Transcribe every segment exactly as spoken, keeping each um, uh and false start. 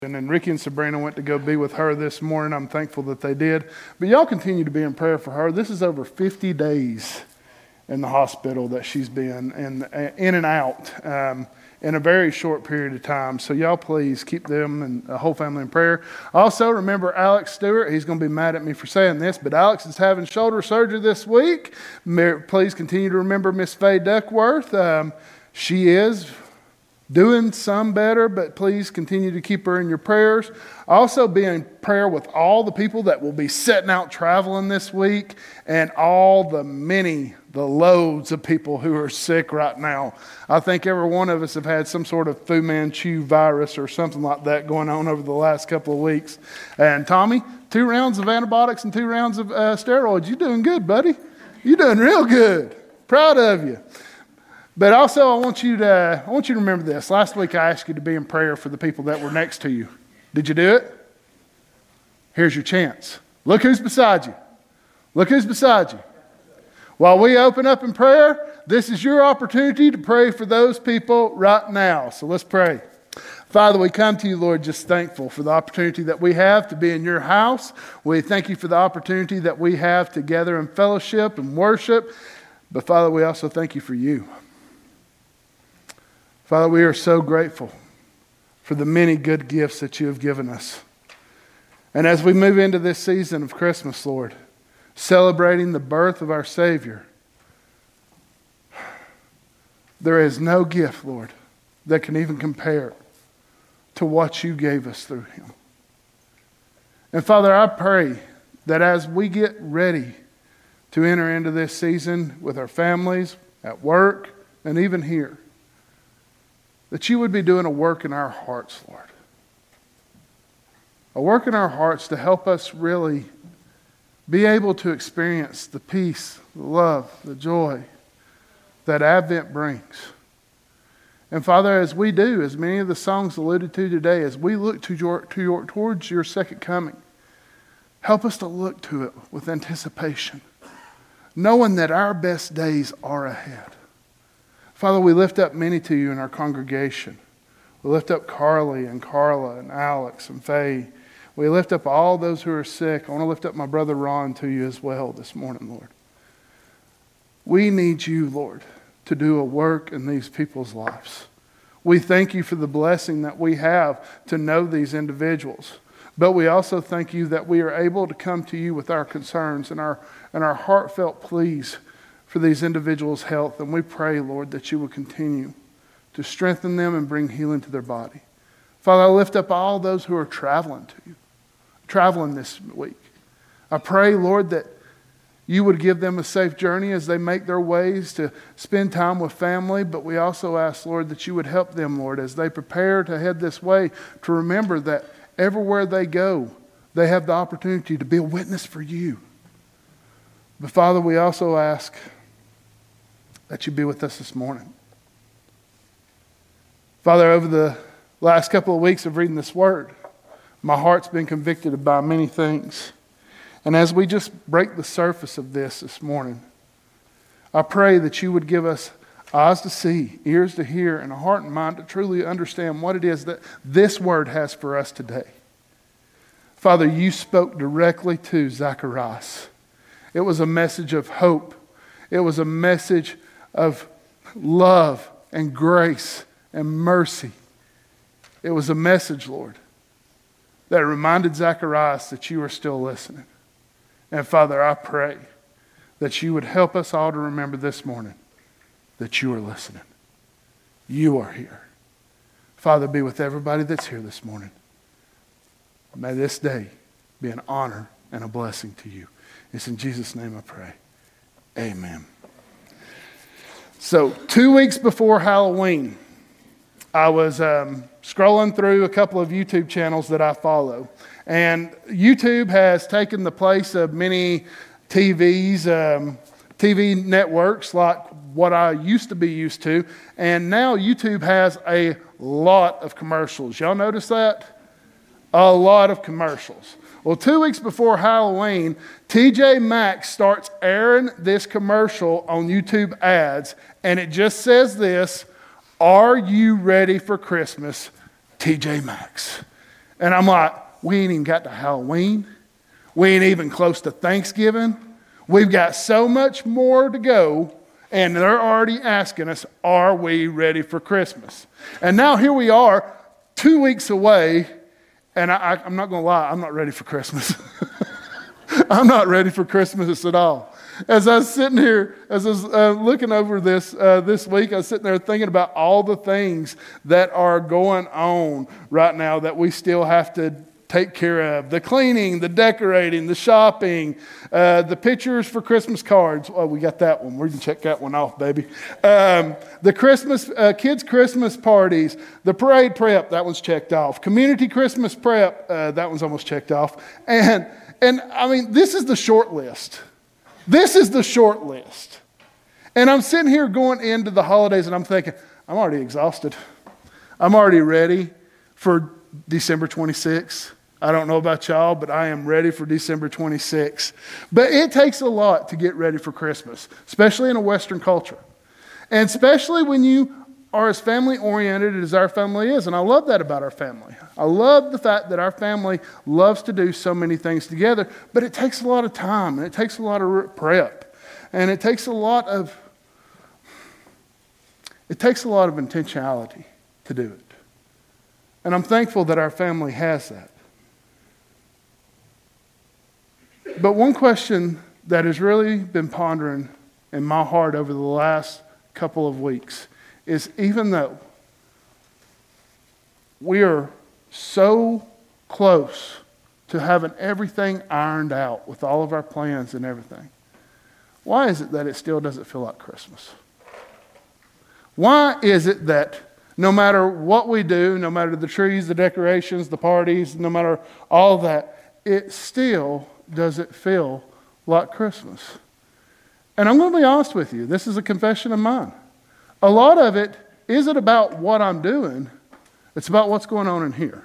And then Ricky and Sabrina went to go be with her this morning. I'm thankful that they did. But y'all continue to be in prayer for her. This is over fifty days in the hospital that she's been in, in and out um, in a very short period of time. So y'all please keep them and the whole family in prayer. Also, remember Alex Stewart. He's going to be mad at me for saying this, but Alex is having shoulder surgery this week. Please continue to remember Miss Faye Duckworth. Um, she is doing some better, but please continue to keep her in your prayers. Also be in prayer with all the people that will be setting out traveling this week and all the many, the loads of people who are sick right now. I think every one of us have had some sort of Fu Manchu virus or something like that going on over the last couple of weeks. And Tommy, two rounds of antibiotics and two rounds of uh, steroids. You're doing good, buddy. You're doing real good. Proud of you. But also, I want you to I want you to remember this. Last week, I asked you to be in prayer for the people that were next to you. Did you do it? Here's your chance. Look who's beside you. Look who's beside you. While we open up in prayer, this is your opportunity to pray for those people right now. So let's pray. Father, we come to you, Lord, just thankful for the opportunity that we have to be in your house. We thank you for the opportunity that we have to gather in fellowship and worship. But Father, we also thank you for you. Father, we are so grateful for the many good gifts that you have given us. And as we move into this season of Christmas, Lord, celebrating the birth of our Savior, there is no gift, Lord, that can even compare to what you gave us through him. And Father, I pray that as we get ready to enter into this season with our families, at work, and even here, that you would be doing a work in our hearts, Lord. A work in our hearts to help us really be able to experience the peace, the love, the joy that Advent brings. And Father, as we do, as many of the songs alluded to today, as we look to your, to your, towards your second coming, help us to look to it with anticipation, knowing that our best days are ahead. Father, we lift up many to you in our congregation. We lift up Carly and Carla and Alex and Faye. We lift up all those who are sick. I want to lift up my brother Ron to you as well this morning, Lord. We need you, Lord, to do a work in these people's lives. We thank you for the blessing that we have to know these individuals. But we also thank you that we are able to come to you with our concerns and our, and our heartfelt pleas for these individuals' health. And we pray, Lord, that you will continue to strengthen them and bring healing to their body. Father, I lift up all those who are traveling to you, traveling this week. I pray, Lord, that you would give them a safe journey as they make their ways to spend time with family. But we also ask, Lord, that you would help them, Lord, as they prepare to head this way, to remember that everywhere they go, they have the opportunity to be a witness for you. But Father, we also ask that you be with us this morning. Father, over the last couple of weeks of reading this word, my heart's been convicted by many things. And as we just break the surface of this this morning, I pray that you would give us eyes to see, ears to hear, and a heart and mind to truly understand what it is that this word has for us today. Father, you spoke directly to Zacharias. It was a message of hope. It was a message of love and grace and mercy. It was a message, Lord, that reminded Zacharias that you are still listening. And Father, I pray that you would help us all to remember this morning that you are listening. You are here. Father, be with everybody that's here this morning. May this day be an honor and a blessing to you. It's in Jesus' name I pray. Amen. So two weeks before Halloween, I was um, scrolling through a couple of YouTube channels that I follow. And YouTube has taken the place of many T Vs, um, T V networks like what I used to be used to. And now YouTube has a lot of commercials. Y'all notice that? A lot of commercials. Well, two weeks before Halloween, T J Maxx starts airing this commercial on YouTube ads, and it just says this: "Are you ready for Christmas? T J Maxx." And I'm like, we ain't even got to Halloween. We ain't even close to Thanksgiving. We've got so much more to go. And they're already asking us, are we ready for Christmas? And now here we are, two weeks away. And I, I, I'm not going to lie, I'm not ready for Christmas. I'm not ready for Christmas at all. As I was sitting here, as I was uh, looking over this uh, this week, I was sitting there thinking about all the things that are going on right now that we still have to take care of. The cleaning, the decorating, the shopping, uh, the pictures for Christmas cards. Oh, we got that one. We can check that one off, baby. Um, the Christmas, uh, kids' Christmas parties, the parade prep, that one's checked off. Community Christmas prep, uh, that one's almost checked off. And, and I mean, this is the short list. This is the short list. And I'm sitting here going into the holidays and I'm thinking, I'm already exhausted. I'm already ready for December twenty-sixth. I don't know about y'all, but I am ready for December twenty-sixth. But it takes a lot to get ready for Christmas, especially in a Western culture. And especially when you are as family-oriented as our family is. And I love that about our family. I love the fact that our family loves to do so many things together, but it takes a lot of time, and it takes a lot of prep, and it takes a lot of, it takes a lot of intentionality to do it. And I'm thankful that our family has that. But one question that has really been pondering in my heart over the last couple of weeks is, even though we are so close to having everything ironed out with all of our plans and everything, why is it that it still doesn't feel like Christmas? Why is it that no matter what we do, no matter the trees, the decorations, the parties, no matter all that, it still doesn't feel like Christmas? And I'm going to be honest with you. This is a confession of mine. A lot of it isn't about what I'm doing. It's about what's going on in here.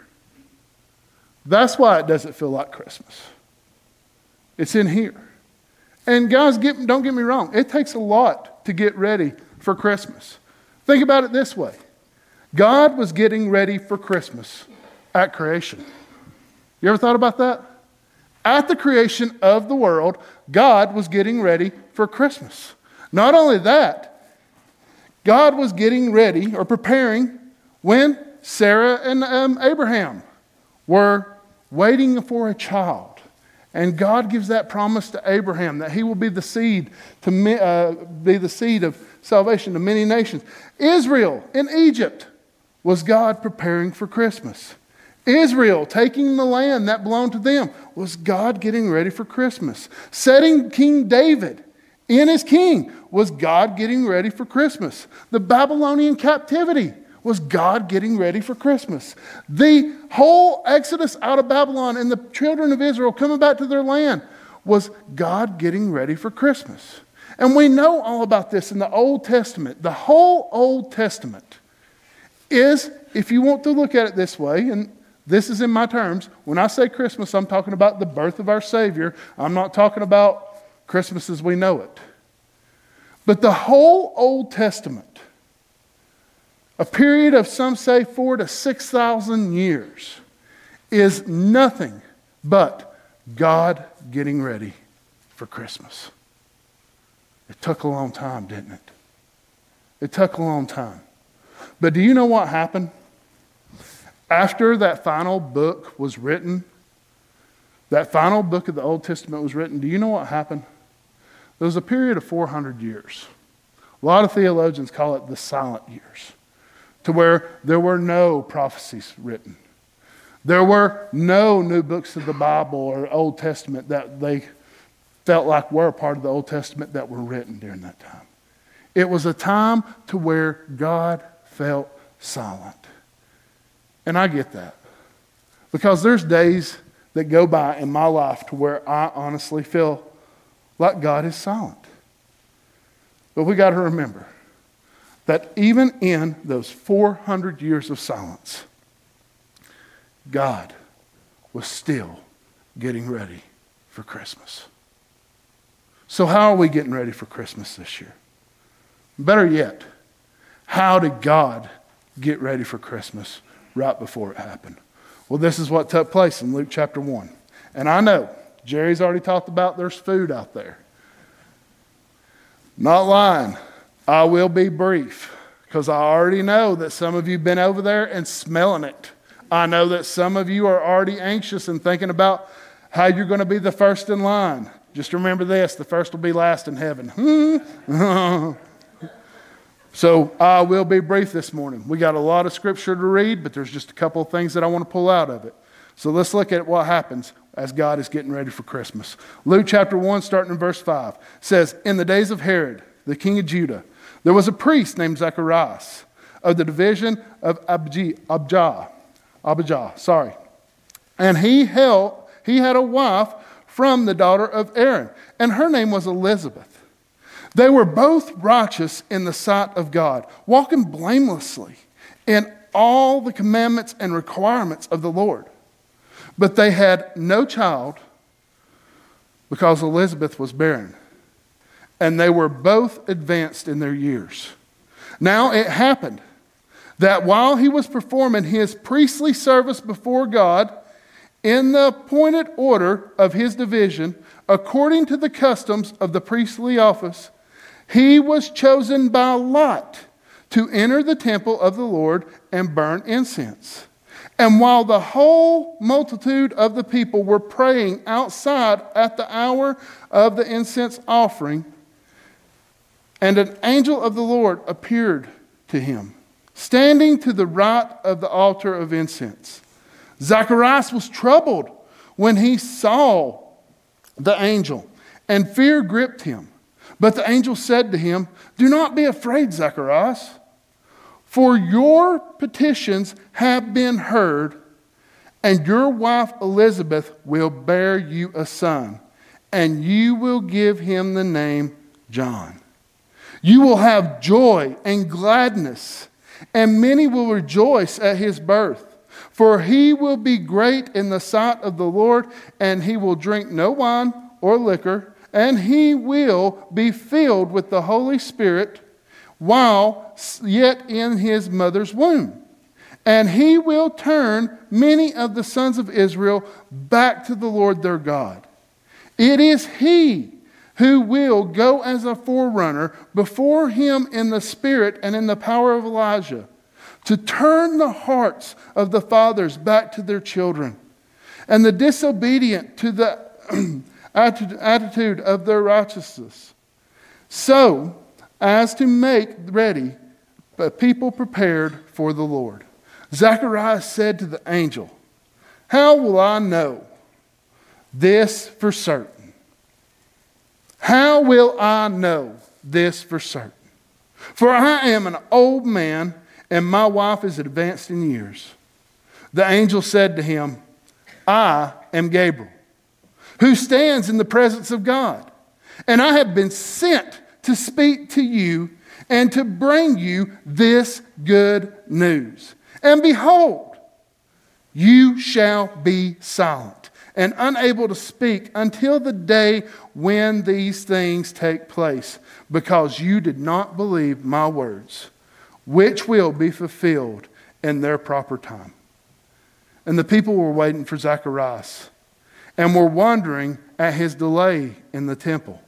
That's why it doesn't feel like Christmas. It's in here. And guys, get, don't get me wrong. It takes a lot to get ready for Christmas. Think about it this way. God was getting ready for Christmas at creation. You ever thought about that? At the creation of the world, God was getting ready for Christmas. Not only that, God was getting ready or preparing when Sarah and um, Abraham were waiting for a child. And God gives that promise to Abraham that he will be the seed to uh, be the seed of salvation to many nations. Israel in Egypt was God preparing for Christmas. Israel taking the land that belonged to them was God getting ready for Christmas. Setting King David in as king was God getting ready for Christmas. The Babylonian captivity was God getting ready for Christmas. The whole exodus out of Babylon and the children of Israel coming back to their land was God getting ready for Christmas. And we know all about this in the Old Testament. The whole Old Testament is, if you want to look at it this way, and this is in my terms, when I say Christmas, I'm talking about the birth of our Savior. I'm not talking about Christmas as we know it. But the whole Old Testament, a period of, some say, four to six thousand years, is nothing but God getting ready for Christmas. It took a long time, didn't it? It took a long time. But do you know what happened? After that final book was written, that final book of the Old Testament was written, do you know what happened? There was a period of four hundred years. A lot of theologians call it the silent years, to where there were no prophecies written. There were no new books of the Bible or Old Testament that they felt like were a part of the Old Testament that were written during that time. It was a time to where God felt silent. And I get that. Because there's days that go by in my life to where I honestly feel like God is silent. But we got to remember that even in those four hundred years of silence, God was still getting ready for Christmas. So how are we getting ready for Christmas this year? Better yet, how did God get ready for Christmas right before it happened? Well, this is what took place in Luke chapter one. And I know, Jerry's already talked about there's food out there. Not lying. I will be brief, because I already know that some of you have been over there and smelling it. I know that some of you are already anxious and thinking about how you're going to be the first in line. Just remember this, the first will be last in heaven. So I will be brief this morning. We got a lot of scripture to read, but there's just a couple of things that I want to pull out of it. So let's look at what happens as God is getting ready for Christmas. Luke chapter one, starting in verse five, says, "In the days of Herod, the king of Judah, there was a priest named Zacharias of the division of Abijah, Abijah, Abijah, sorry. And he held, he had a wife from the daughter of Aaron, and her name was Elizabeth. They were both righteous in the sight of God, walking blamelessly in all the commandments and requirements of the Lord. But they had no child because Elizabeth was barren, and they were both advanced in their years. Now it happened that while he was performing his priestly service before God, in the appointed order of his division, according to the customs of the priestly office, he was chosen by lot to enter the temple of the Lord and burn incense. And while the whole multitude of the people were praying outside at the hour of the incense offering, and an angel of the Lord appeared to him, standing to the right of the altar of incense. Zacharias was troubled when he saw the angel, and fear gripped him. But the angel said to him, "Do not be afraid, Zacharias, for your petitions have been heard, and your wife Elizabeth will bear you a son, and you will give him the name John. You will have joy and gladness, and many will rejoice at his birth. For he will be great in the sight of the Lord, and he will drink no wine or liquor, and he will be filled with the Holy Spirit while yet in his mother's womb. And he will turn many of the sons of Israel back to the Lord their God. It is he who will go as a forerunner before him in the spirit and in the power of Elijah, to turn the hearts of the fathers back to their children, and the disobedient to the attitude of their righteousness, so as to make ready a people prepared for the Lord." Zacharias said to the angel, "How will I know this for certain? How will I know this for certain? For I am an old man, and my wife is advanced in years." The angel said to him, "I am Gabriel, who stands in the presence of God, and I have been sent to speak to you and to bring you this good news. And behold, you shall be silent and unable to speak until the day when these things take place, because you did not believe my words, which will be fulfilled in their proper time." And the people were waiting for Zacharias and were wondering at his delay in the temple.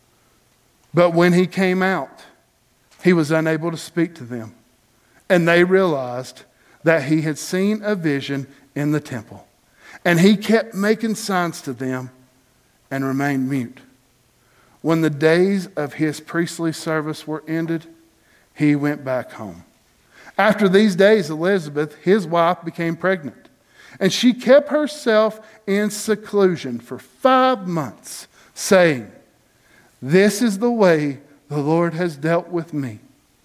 But when he came out, he was unable to speak to them, and they realized that he had seen a vision in the temple. And he kept making signs to them and remained mute. When the days of his priestly service were ended, he went back home. After these days, Elizabeth, his wife, became pregnant, and she kept herself in seclusion for five months, saying, "This is the way the Lord has dealt with me,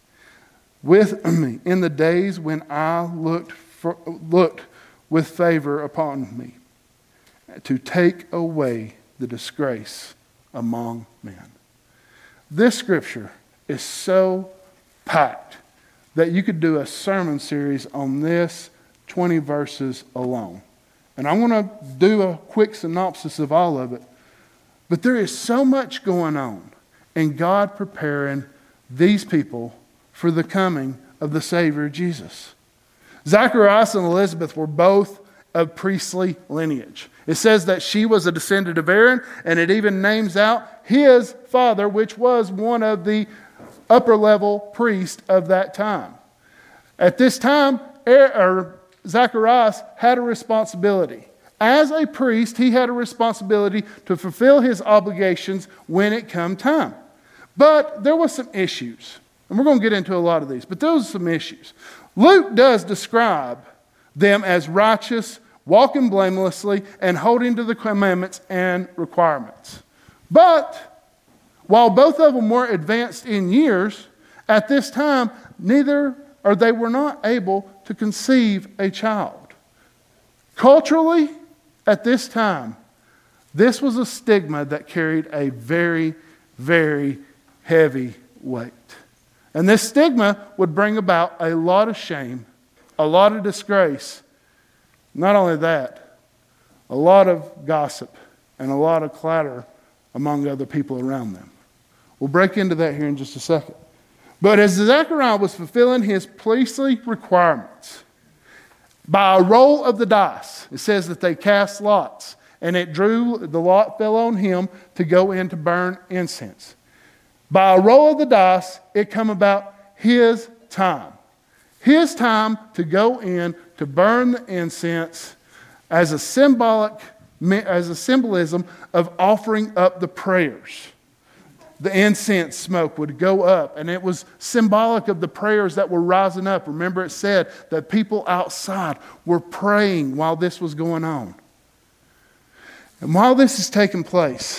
with me in the days when I looked for, looked with favor upon me, to take away the disgrace among men." This scripture is so packed that you could do a sermon series on this twenty verses alone. And I'm going to do a quick synopsis of all of it. But there is so much going on in God preparing these people for the coming of the Savior Jesus. Zacharias and Elizabeth were both of priestly lineage. It says that she was a descendant of Aaron, and it even names out his father, which was one of the upper level priests of that time. At this time, Zacharias had a responsibility. As a priest, he had a responsibility to fulfill his obligations when it come time. But there were some issues. And we're going to get into a lot of these. But those are some issues. Luke does describe them as righteous, walking blamelessly, and holding to the commandments and requirements. But while both of them were advanced in years, at this time, neither or they were not able to conceive a child. Culturally, at this time, this was a stigma that carried a very, very heavy weight. And this stigma would bring about a lot of shame, a lot of disgrace. Not only that, a lot of gossip and a lot of clatter among other people around them. We'll break into that here in just a second. But as Zechariah was fulfilling his priestly requirements, by a roll of the dice, it says that they cast lots, and it drew, the lot fell on him to go in to burn incense. By a roll of the dice, it come about his time. His time to go in to burn the incense as a symbolic, as a symbolism of offering up the prayers. The incense smoke would go up, and it was symbolic of the prayers that were rising up. Remember, it said that people outside were praying while this was going on. And while this is taking place,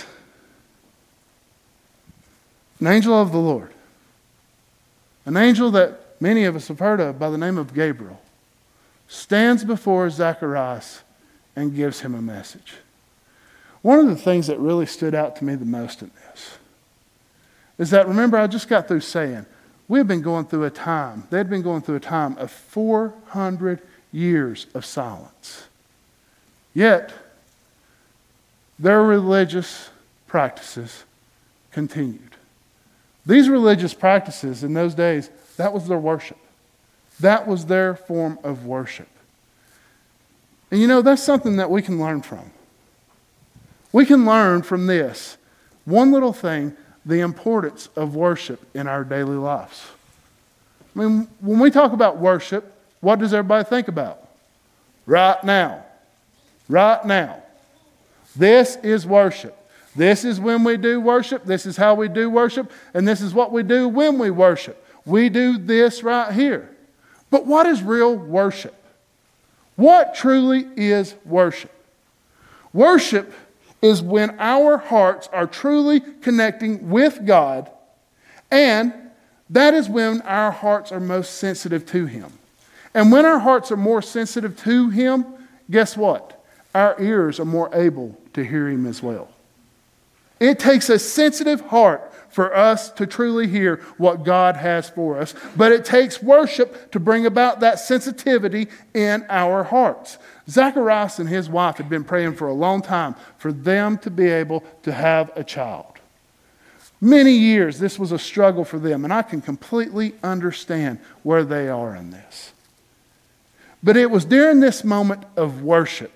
an angel of the Lord, an angel that many of us have heard of by the name of Gabriel, stands before Zacharias and gives him a message. One of the things that really stood out to me the most in this is that, remember, I just got through saying, we've been going through a time, they'd been going through a time of four hundred years of silence. Yet, their religious practices continued. These religious practices in those days, that was their worship. That was their form of worship. And you know, that's something that we can learn from. We can learn from this one little thing, the importance of worship in our daily lives. I mean, when we talk about worship, what does everybody think about? Right now. Right now. This is worship. This is when we do worship. This is how we do worship. And this is what we do when we worship. We do this right here. But what is real worship? What truly is worship? Worship is when our hearts are truly connecting with God, and that is when our hearts are most sensitive to Him. And when our hearts are more sensitive to Him, guess what? Our ears are more able to hear Him as well. It takes a sensitive heart for us to truly hear what God has for us, but it takes worship to bring about that sensitivity in our hearts. Zacharias and his wife had been praying for a long time for them to be able to have a child. Many years, this was a struggle for them, and I can completely understand where they are in this. But it was during this moment of worship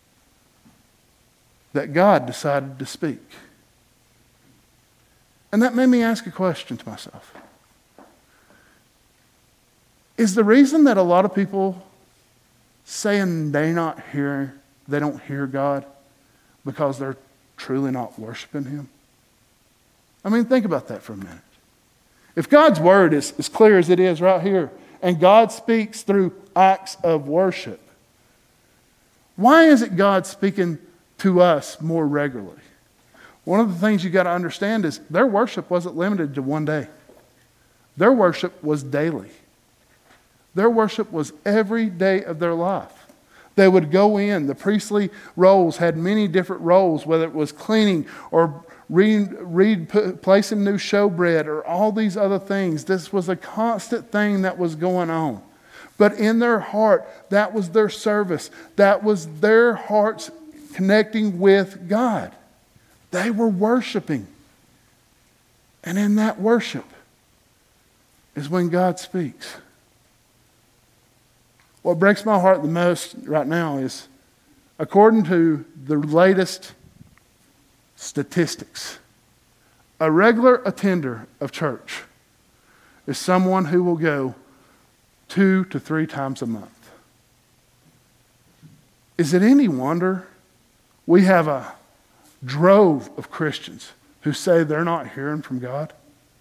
that God decided to speak. And that made me ask a question to myself. Is the reason that a lot of people saying they not hear, they don't hear God because they're truly not worshiping Him? I mean, think about that for a minute. If God's word is as clear as it is right here, and God speaks through acts of worship, why is it God speaking to us more regularly? One of the things you got to understand is their worship wasn't limited to one day. Their worship was daily. Their worship was every day of their life. They would go in. The priestly roles had many different roles, whether it was cleaning or read, read, put, placing new showbread or all these other things. This was a constant thing that was going on. But in their heart, that was their service. That was their hearts connecting with God. They were worshiping. And in that worship is when God speaks. What breaks my heart the most right now is according to the latest statistics, a regular attender of church is someone who will go two to three times a month. Is it any wonder we have a drove of Christians who say they're not hearing from God?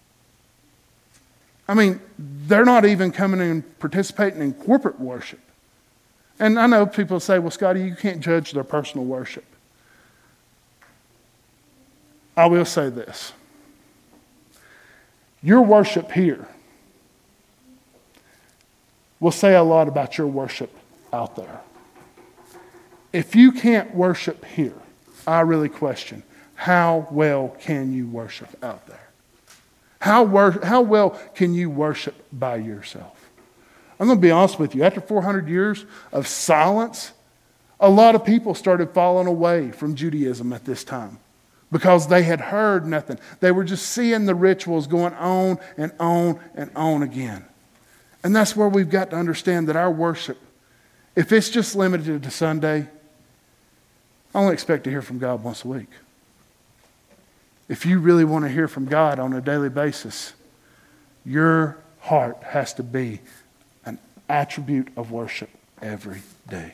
I mean, they're not even coming and participating in corporate worship. And I know people say, well, Scotty, you can't judge their personal worship. I will say this. Your worship here will say a lot about your worship out there. If you can't worship here, I really question, how well can you worship out there? How, wor- how well can you worship by yourself? I'm going to be honest with you. After four hundred years of silence, a lot of people started falling away from Judaism at this time because they had heard nothing. They were just seeing the rituals going on and on and on again. And that's where we've got to understand that our worship, if it's just limited to Sunday, I only expect to hear from God once a week. If you really want to hear from God on a daily basis, your heart has to be an attribute of worship every day.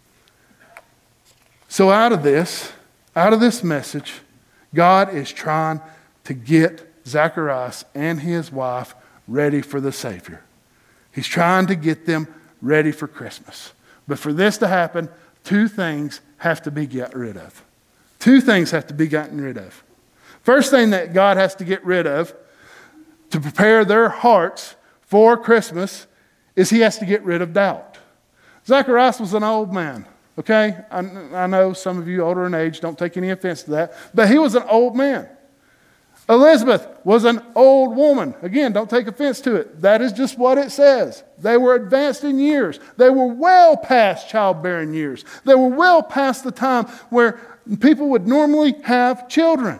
So out of this, out of this message, God is trying to get Zacharias and his wife ready for the Savior. He's trying to get them ready for Christmas. But for this to happen, two things have to be gotten rid of. Two things have to be gotten rid of. First thing that God has to get rid of to prepare their hearts for Christmas is he has to get rid of doubt. Zacharias was an old man, okay? I, I know some of you older in age don't take any offense to that, but he was an old man. Elizabeth was an old woman. Again, don't take offense to it. That is just what it says. They were advanced in years. They were well past childbearing years. They were well past the time where people would normally have children.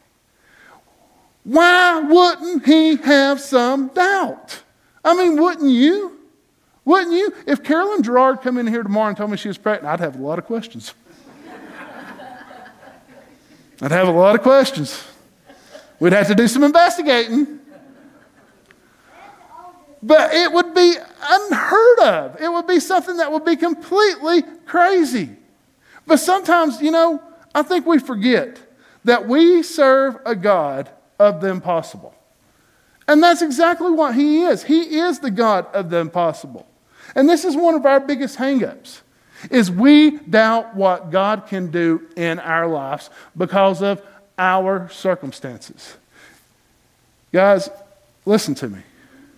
Why wouldn't he have some doubt? I mean, wouldn't you? Wouldn't you? If Carolyn Gerard come in here tomorrow and told me she was pregnant, I'd have a lot of questions. I'd have a lot of questions. We'd have to do some investigating. But it would be unheard of. It would be something that would be completely crazy. But sometimes, you know, I think we forget that we serve a God of the impossible. And that's exactly what he is. He is the God of the impossible. And this is one of our biggest hang-ups, is we doubt what God can do in our lives because of our circumstances. Guys, listen to me.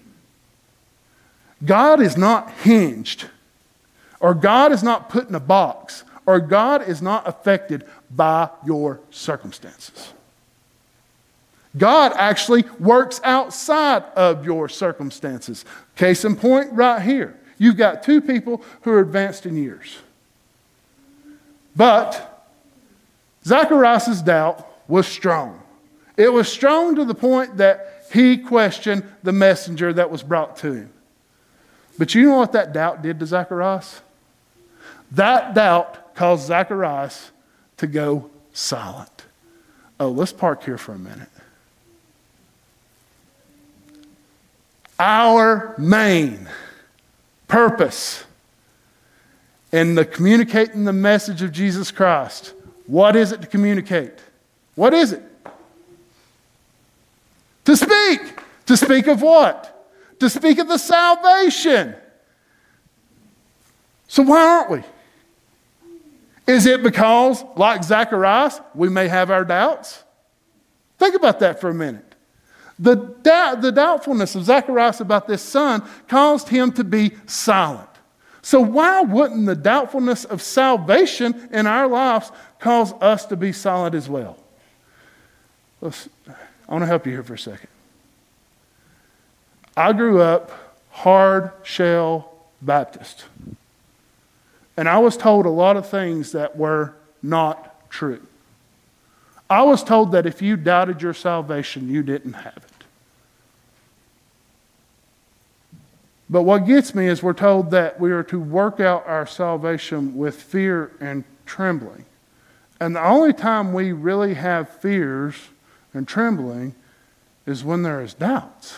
God is not hinged, or God is not put in a box, or God is not affected by your circumstances. God actually works outside of your circumstances. Case in point right here. You've got two people who are advanced in years. But Zacharias' doubt was strong. It was strong to the point that he questioned the messenger that was brought to him. But you know what that doubt did to Zacharias? That doubt caused Zacharias to go silent. Oh, let's park here for a minute. Our main purpose in the communicating the message of Jesus Christ, what is it to communicate? What is it? To speak. To speak of what? To speak of the salvation. So why aren't we? Is it because, like Zacharias, we may have our doubts? Think about that for a minute. The, doubt, the doubtfulness of Zacharias about this son caused him to be silent. So why wouldn't the doubtfulness of salvation in our lives cause us to be silent as well? Let's, I want to help you here for a second. I grew up hard shell Baptist. And I was told a lot of things that were not true. I was told that if you doubted your salvation, you didn't have it. But what gets me is we're told that we are to work out our salvation with fear and trembling. And the only time we really have fears and trembling is when there is doubts.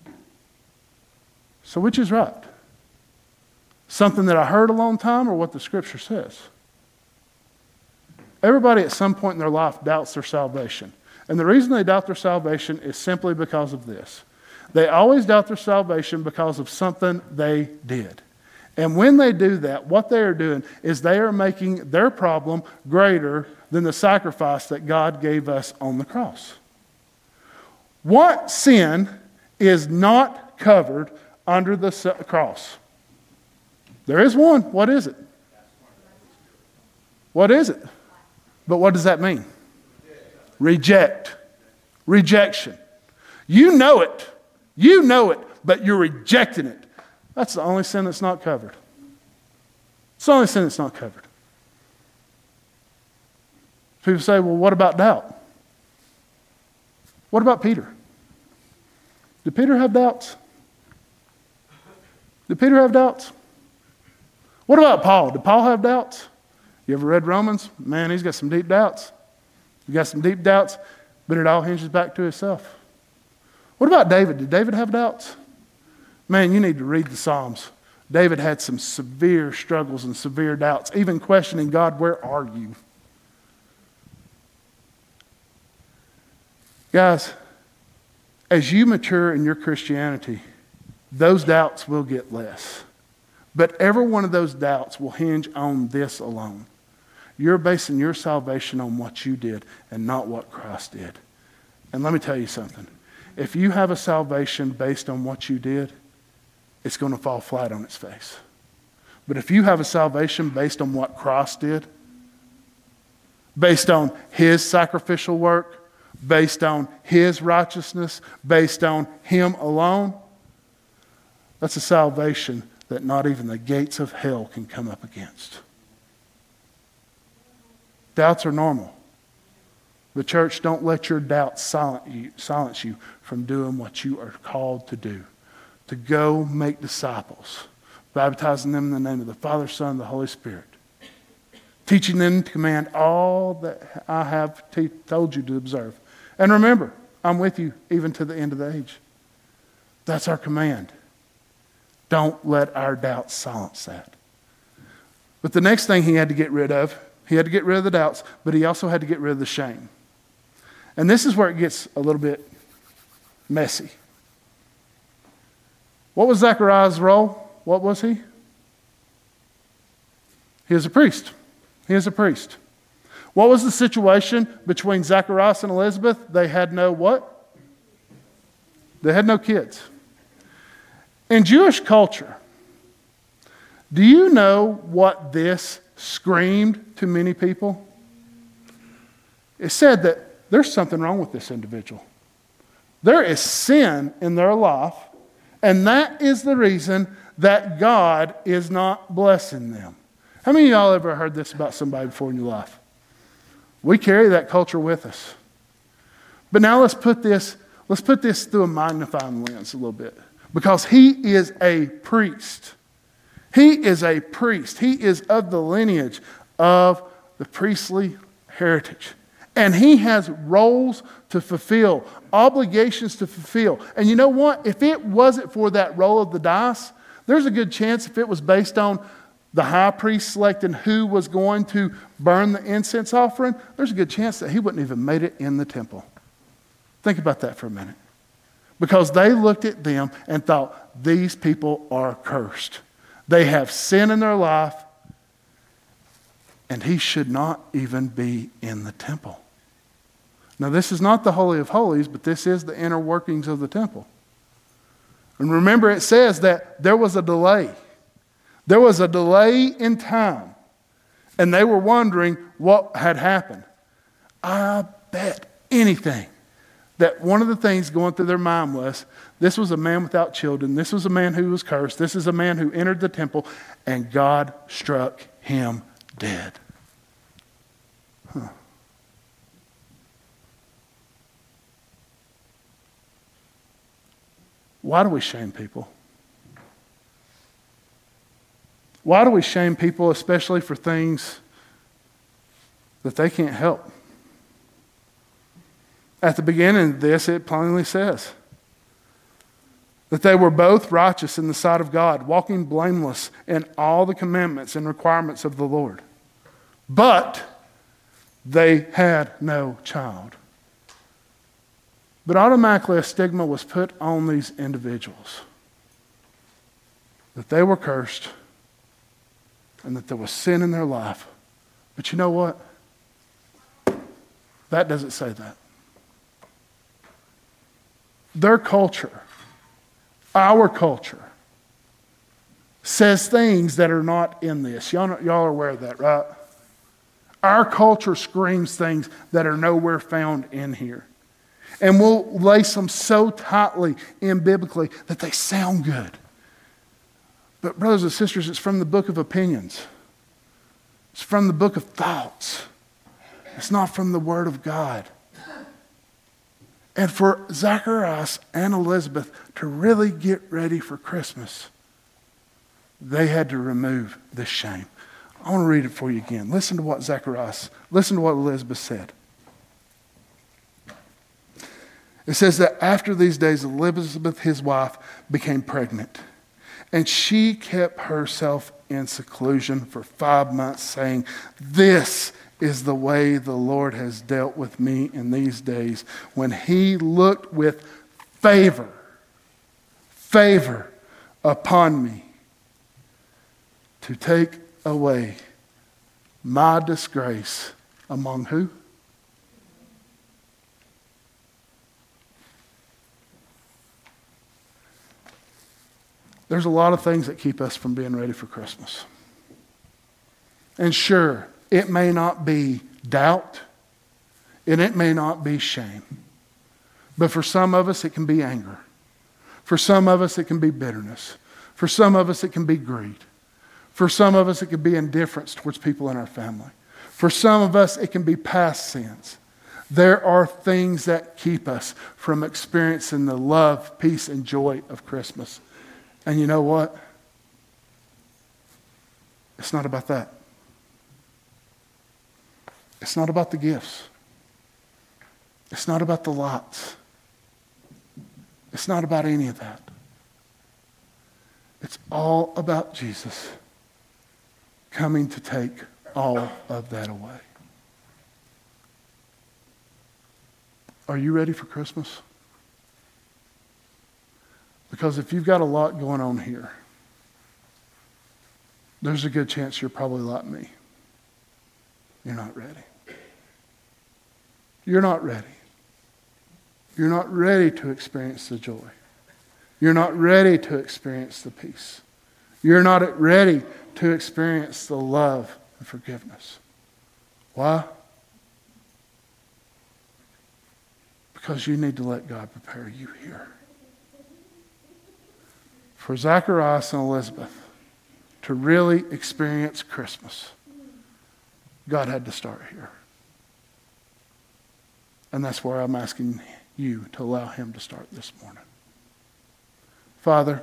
So which is right? Something that I heard a long time or what the Scripture says? Everybody at some point in their life doubts their salvation. And the reason they doubt their salvation is simply because of this. They always doubt their salvation because of something they did. And when they do that, what they are doing is they are making their problem greater than the sacrifice that God gave us on the cross. What sin is not covered under the cross? There is one. What is it? What is it? But what does that mean? Reject. Rejection. You know it. You know it, but you're rejecting it. That's the only sin that's not covered. It's the only sin that's not covered. People say, well, what about doubt? What about Peter? Did Peter have doubts? Did Peter have doubts? What about Paul? Did Paul have doubts? You ever read Romans? Man, he's got some deep doubts. He's got some deep doubts, but it all hinges back to himself. What about David? Did David have doubts? Man, you need to read the Psalms. David had some severe struggles and severe doubts, even questioning, God, where are you? Guys, as you mature in your Christianity, those doubts will get less. But every one of those doubts will hinge on this alone. You're basing your salvation on what you did and not what Christ did. And let me tell you something. If you have a salvation based on what you did, it's going to fall flat on its face. But if you have a salvation based on what Christ did, based on His sacrificial work, based on His righteousness, based on Him alone, that's a salvation that not even the gates of hell can come up against. Doubts are normal. The church, don't let your doubts silence you, silence you from doing what you are called to do. To go make disciples, baptizing them in the name of the Father, Son, and the Holy Spirit. Teaching them to command all that I have te- told you to observe. And remember, I'm with you even to the end of the age. That's our command. Don't let our doubts silence that. But the next thing he had to get rid of, he had to get rid of the doubts, but he also had to get rid of the shame. And this is where it gets a little bit messy. What was Zechariah's role? What was he? He was a priest. He was a priest. What was the situation between Zacharias and Elizabeth? They had no what? They had no kids. In Jewish culture, do you know what this screamed to many people? It said that there's something wrong with this individual. There is sin in their life, and that is the reason that God is not blessing them. How many of y'all ever heard this about somebody before in your life? We carry that culture with us. But now let's put this, let's put this through a magnifying lens a little bit. Because he is a priest. He is a priest. He is of the lineage of the priestly heritage. And he has roles to fulfill, obligations to fulfill. And you know what? If it wasn't for that roll of the dice, there's a good chance if it was based on the high priest selecting who was going to burn the incense offering, there's a good chance that he wouldn't even made it in the temple. Think about that for a minute. Because they looked at them and thought, these people are cursed. They have sin in their life, and he should not even be in the temple. Now, this is not the Holy of Holies, but this is the inner workings of the temple. And remember, it says that there was a delay. There was a delay in time, and they were wondering what had happened. I bet anything that one of the things going through their mind was, this was a man without children. This was a man who was cursed. This is a man who entered the temple, and God struck him dead. Huh. Why do we shame people? Why do we shame people, especially for things that they can't help. At the beginning of this, it plainly says that they were both righteous in the sight of God, walking blameless in all the commandments and requirements of the Lord. But they had no child. But automatically a stigma was put on these individuals that they were cursed and that there was sin in their life. But you know what? That doesn't say that. Their culture, our culture, says things that are not in this. Y'all, know, y'all are aware of that, right? Our culture screams things that are nowhere found in here. And we'll lace them so tightly in biblically that they sound good. But brothers and sisters, it's from the book of opinions. It's from the book of thoughts. It's not from the Word of God. And for Zacharias and Elizabeth to really get ready for Christmas, they had to remove this shame. I want to read it for you again. Listen to what Zacharias, listen to what Elizabeth said. It says that after these days, Elizabeth, his wife, became pregnant. And she kept herself in seclusion for five months, saying, "This is the way the Lord has dealt with me in these days, when he looked with favor, favor upon me to take away my disgrace among" who? There's a lot of things that keep us from being ready for Christmas. And sure, it may not be doubt, and it may not be shame. But for some of us, it can be anger. For some of us, it can be bitterness. For some of us, it can be greed. For some of us, it can be indifference towards people in our family. For some of us, it can be past sins. There are things that keep us from experiencing the love, peace, and joy of Christmas. And you know what? It's not about that. It's not about the gifts. It's not about the lots. It's not about any of that. It's all about Jesus coming to take all of that away. Are you ready for Christmas? Because if you've got a lot going on here, there's a good chance you're probably like me. You're not ready. You're not ready. You're not ready to experience the joy. You're not ready to experience the peace. You're not ready to experience the love and forgiveness. Why? Because you need to let God prepare you here. For Zacharias and Elizabeth to really experience Christmas, God had to start here. And that's where I'm asking you to allow him to start this morning. Father,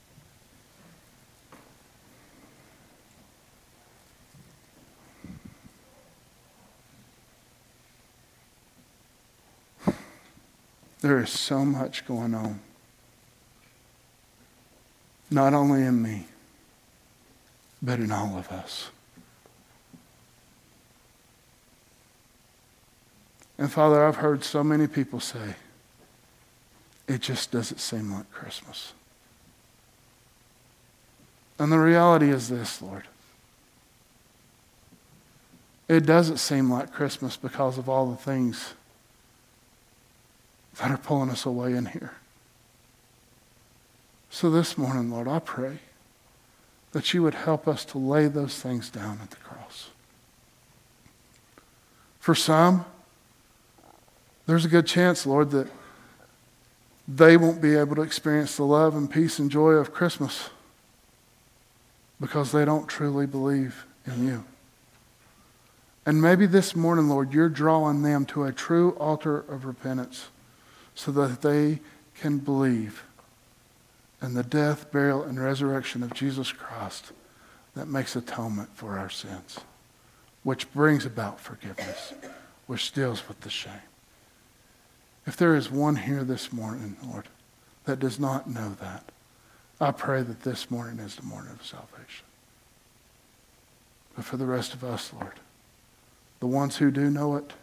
there is so much going on. Not only in me, but in all of us. And Father, I've heard so many people say, it just doesn't seem like Christmas. And the reality is this, Lord. It doesn't seem like Christmas because of all the things that are pulling us away in here. So this morning, Lord, I pray that you would help us to lay those things down at the cross. For some, there's a good chance, Lord, that they won't be able to experience the love and peace and joy of Christmas because they don't truly believe in you. And maybe this morning, Lord, you're drawing them to a true altar of repentance so that they can believe in the death, burial, and resurrection of Jesus Christ that makes atonement for our sins. which brings about forgiveness, which deals with the shame. If there is one here this morning, Lord, that does not know that, I pray that this morning is the morning of salvation. But for the rest of us, Lord, the ones who do know it,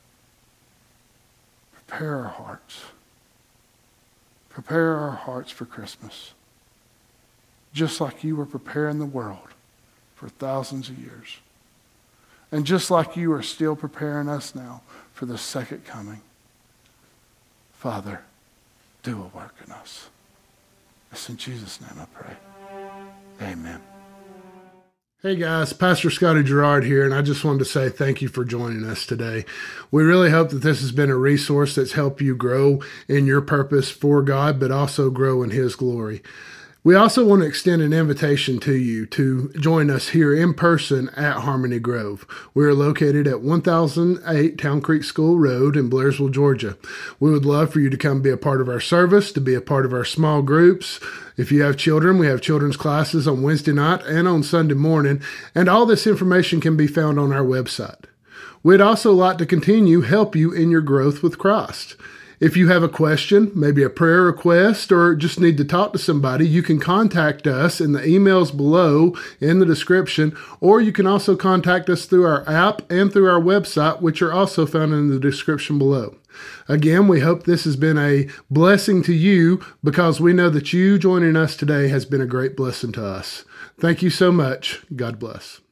prepare our hearts. Prepare our hearts for Christmas. Just like you were preparing the world for thousands of years. And just like you are still preparing us now for the second coming. Father, do a work in us. It's in Jesus' name I pray. Amen. Hey guys, Pastor Scotty Gerard here, and I just wanted to say thank you for joining us today. We really hope that this has been a resource that's helped you grow in your purpose for God, but also grow in His glory. We also want to extend an invitation to you to join us here in person at Harmony Grove. We are located at one thousand eight Town Creek School Road in Blairsville, Georgia. We would love for you to come be a part of our service, to be a part of our small groups. If you have children, we have children's classes on Wednesday night and on Sunday morning, and all this information can be found on our website. We'd also like to continue help you in your growth with Christ. If you have a question, maybe a prayer request, or just need to talk to somebody, you can contact us in the emails below in the description, or you can also contact us through our app and through our website, which are also found in the description below. Again, we hope this has been a blessing to you because we know that you joining us today has been a great blessing to us. Thank you so much. God bless.